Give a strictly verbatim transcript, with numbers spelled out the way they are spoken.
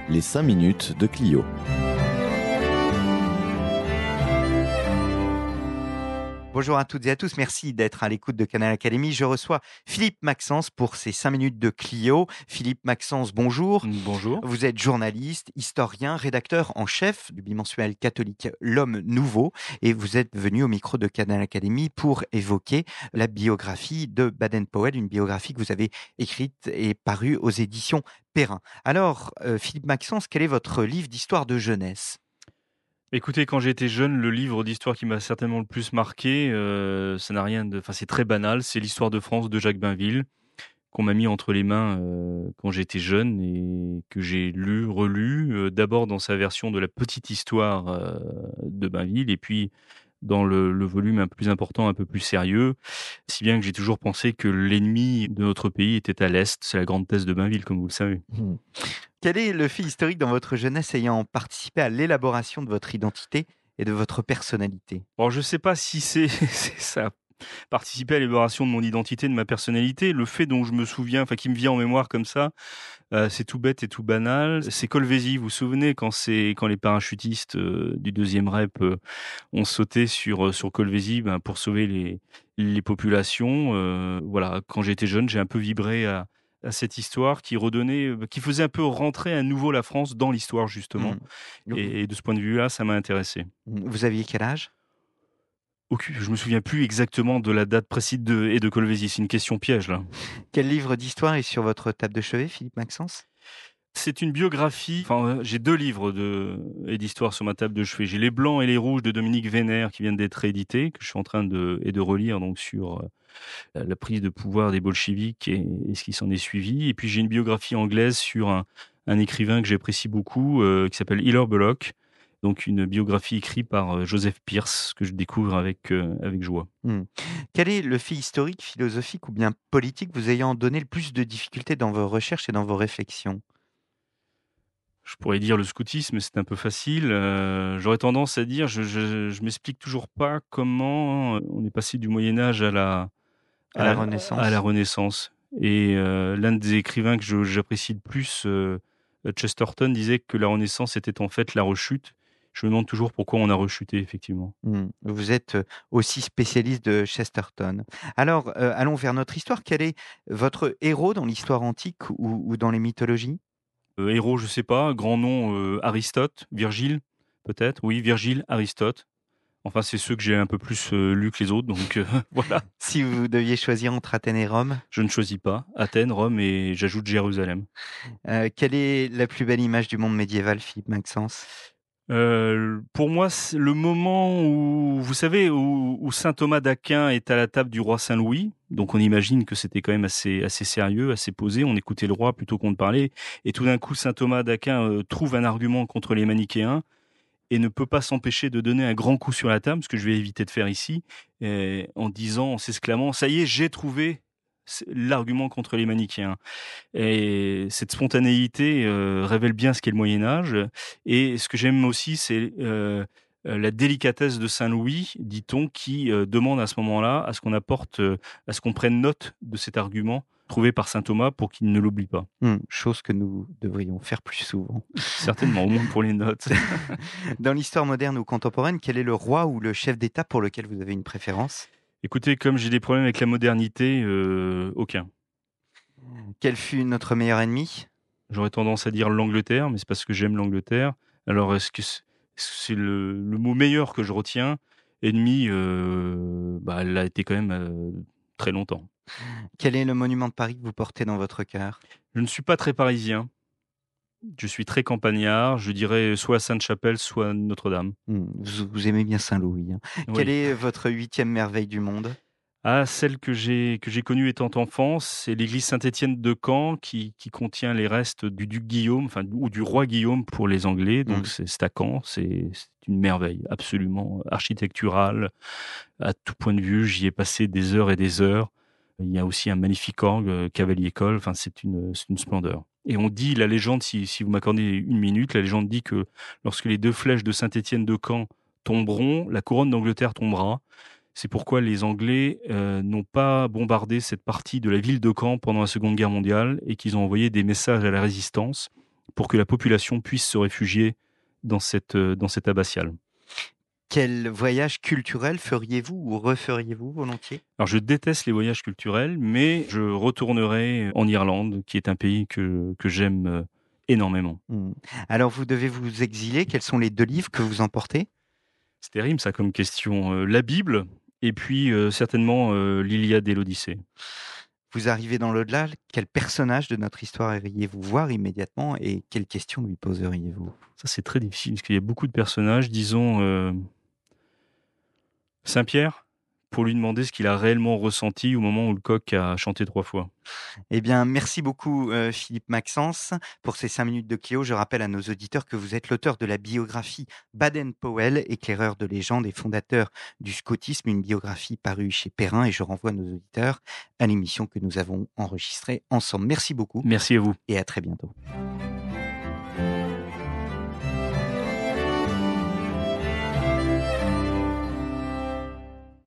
Les cinq minutes de Clio. Bonjour à toutes et à tous, merci d'être à l'écoute de Canal Académie. Je reçois Philippe Maxence pour ces cinq minutes de Clio. Philippe Maxence, bonjour. Bonjour. Vous êtes journaliste, historien, rédacteur en chef du bimensuel catholique L'Homme Nouveau et vous êtes venu au micro de Canal Académie pour évoquer la biographie de Baden-Powell, une biographie que vous avez écrite et parue aux éditions Perrin. Alors, euh, Philippe Maxence, quel est votre livre d'histoire de jeunesse ? Écoutez, quand j'étais jeune, le livre d'histoire qui m'a certainement le plus marqué, euh, ça n'a rien de, enfin c'est très banal, c'est l'histoire de France de Jacques Bainville qu'on m'a mis entre les mains euh, quand j'étais jeune et que j'ai lu, relu, euh, d'abord dans sa version de la petite histoire euh, de Bainville et puis dans le, le volume un peu plus important, un peu plus sérieux, si bien que j'ai toujours pensé que l'ennemi de notre pays était à l'Est, c'est la grande thèse de Bainville, comme vous le savez. Mmh. Quel est le fait historique dans votre jeunesse ayant participé à l'élaboration de votre identité et de votre personnalité ? Bon, je ne sais pas si c'est, c'est ça. Participer à l'élaboration de mon identité, de ma personnalité, le fait dont je me souviens, enfin qui me vient en mémoire comme ça, euh, c'est tout bête et tout banal. C'est Colvézi, vous vous souvenez quand c'est quand les parachutistes euh, du deuxième rep euh, ont sauté sur euh, sur Colvézi ben, pour sauver les les populations. Euh, voilà, quand j'étais jeune, j'ai un peu vibré à à cette histoire qui redonnait, qui faisait un peu rentrer à nouveau la France dans l'histoire justement. Mmh. Et, et de ce point de vue-là, ça m'a intéressé. Vous aviez quel âge ? Aucune, je me souviens plus exactement de la date précise de, et de Colvézi. C'est une question piège, là. Quel livre d'histoire est sur votre table de chevet, Philippe Maxence ? C'est une biographie. Enfin, j'ai deux livres de, et d'histoire sur ma table de chevet. J'ai Les Blancs et les Rouges de Dominique Vénère qui viennent d'être réédités, que je suis en train de, et de relire donc sur euh, la prise de pouvoir des bolcheviks et, et ce qui s'en est suivi. Et puis j'ai une biographie anglaise sur un, un écrivain que j'apprécie beaucoup, euh, qui s'appelle Hilaire Belloc. Donc une biographie écrite par Joseph Pearce que je découvre avec, euh, avec joie. Mmh. Quel est le fait historique, philosophique ou bien politique vous ayant donné le plus de difficultés dans vos recherches et dans vos réflexions ? Je pourrais dire le scoutisme, mais c'est un peu facile. Euh, j'aurais tendance à dire, je, je, je m'explique toujours pas comment on est passé du Moyen Âge à la, à, à la Renaissance. À la Renaissance. Et euh, l'un des écrivains que je, j'apprécie le plus, euh, Chesterton, disait que la Renaissance était en fait la rechute. Je me demande toujours pourquoi on a rechuté, effectivement. Mmh. Vous êtes aussi spécialiste de Chesterton. Alors, euh, allons vers notre histoire. Quel est votre héros dans l'histoire antique ou, ou dans les mythologies ? euh, Héros, je sais pas. Grand nom, euh, Aristote, Virgile, peut-être. Oui, Virgile, Aristote. Enfin, c'est ceux que j'ai un peu plus euh, lus que les autres, donc euh, voilà. Si vous deviez choisir entre Athènes et Rome ? Je ne choisis pas. Athènes, Rome et j'ajoute Jérusalem. Euh, quelle est la plus belle image du monde médiéval, Philippe Maxence ? Euh, pour moi, c'est le moment où, vous savez, où, où saint Thomas d'Aquin est à la table du roi Saint-Louis. Donc, on imagine que c'était quand même assez, assez sérieux, assez posé. On écoutait le roi plutôt qu'on ne parlait. Et tout d'un coup, saint Thomas d'Aquin euh, trouve un argument contre les manichéens et ne peut pas s'empêcher de donner un grand coup sur la table, ce que je vais éviter de faire ici, euh, en disant, en s'exclamant, ça y est, j'ai trouvé l'argument contre les manichéens. Et cette spontanéité euh, révèle bien ce qu'est le Moyen-Âge. Et ce que j'aime aussi, c'est euh, la délicatesse de Saint-Louis, dit-on, qui euh, demande à ce moment-là à ce qu'on apporte, euh, à ce qu'on prenne note de cet argument trouvé par saint Thomas pour qu'il ne l'oublie pas. Mmh, chose que nous devrions faire plus souvent. Certainement, au moins pour les notes. Dans l'histoire moderne ou contemporaine, quel est le roi ou le chef d'État pour lequel vous avez une préférence ? Écoutez, comme j'ai des problèmes avec la modernité, euh, aucun. Quel fut notre meilleur ennemi ? J'aurais tendance à dire l'Angleterre, mais c'est parce que j'aime l'Angleterre. Alors, est-ce que c'est, est-ce que c'est le, le mot meilleur que je retiens ? Ennemi, euh, bah, elle a été quand même euh, très longtemps. Quel est le monument de Paris que vous portez dans votre cœur ? Je ne suis pas très parisien. Je suis très campagnard. Je dirais soit Sainte-Chapelle, soit Notre-Dame. Mmh, vous, vous aimez bien Saint-Louis. Hein. Oui. Quelle est votre huitième merveille du monde ? Ah, celle que j'ai que j'ai connue étant enfant, c'est l'église Saint-Étienne de Caen qui, qui contient les restes du duc Guillaume, enfin ou du roi Guillaume pour les Anglais. Donc mmh. c'est, c'est à Caen, c'est, c'est une merveille absolument architecturale à tout point de vue. J'y ai passé des heures et des heures. Il y a aussi un magnifique orgue, Cavalier-Coll. Enfin, c'est une c'est une splendeur. Et on dit la légende, si si vous m'accordez une minute, la légende dit que lorsque les deux flèches de Saint-Étienne de Caen tomberont, la couronne d'Angleterre tombera. C'est pourquoi les Anglais euh, n'ont pas bombardé cette partie de la ville de Caen pendant la Seconde Guerre mondiale et qu'ils ont envoyé des messages à la résistance pour que la population puisse se réfugier dans cette, euh, dans cette abbatiale. Quel voyage culturel feriez-vous ou referiez-vous volontiers? Alors, je déteste les voyages culturels, mais je retournerai en Irlande, qui est un pays que, que j'aime euh, énormément. Mmh. Alors, vous devez vous exiler. Quels sont les deux livres que vous emportez? C'est terrible, ça, comme question. Euh, la Bible, et puis euh, certainement euh, l'Iliade et l'Odyssée. Vous arrivez dans l'au-delà, quel personnage de notre histoire iriez-vous voir immédiatement et quelles questions lui poseriez-vous? Ça, c'est très difficile, parce qu'il y a beaucoup de personnages. Disons, euh, Saint-Pierre, pour lui demander ce qu'il a réellement ressenti au moment où le coq a chanté trois fois. Eh bien, merci beaucoup, euh, Philippe Maxence, pour ces cinq minutes de Cléo. Je rappelle à nos auditeurs que vous êtes l'auteur de la biographie Baden-Powell, éclaireur de légende et fondateur du scoutisme, une biographie parue chez Perrin. Et je renvoie nos auditeurs à l'émission que nous avons enregistrée ensemble. Merci beaucoup Merci à vous. et à très bientôt.